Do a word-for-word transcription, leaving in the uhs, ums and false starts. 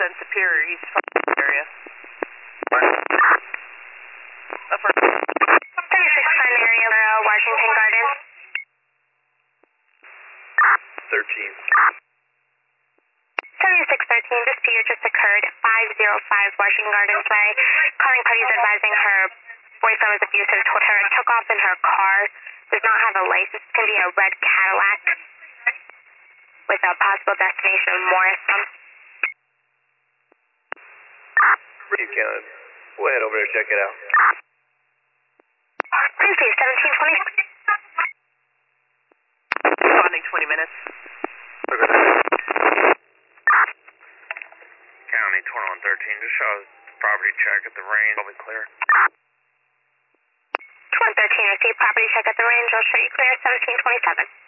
in Superior, East area. Upper. thirty-six Front area, uh, Washington Gardens. thirteen. seventy-six thirteen, dispute just occurred at five oh five Washington Gardens Way. Calling parties advising her boyfriend was abusive, told her it took off in her car, does not have a license. It's going to be a red Cadillac with a possible destination of Morrison. Reed County. Go ahead over there, check it out. Quincy, seventeen twenty. Responding twenty minutes. County twenty-one thirteen, just show us property check at the range. I'll be clear. twenty thirteen, received property check at the range. I'll show you clear, seventeen twenty-seven.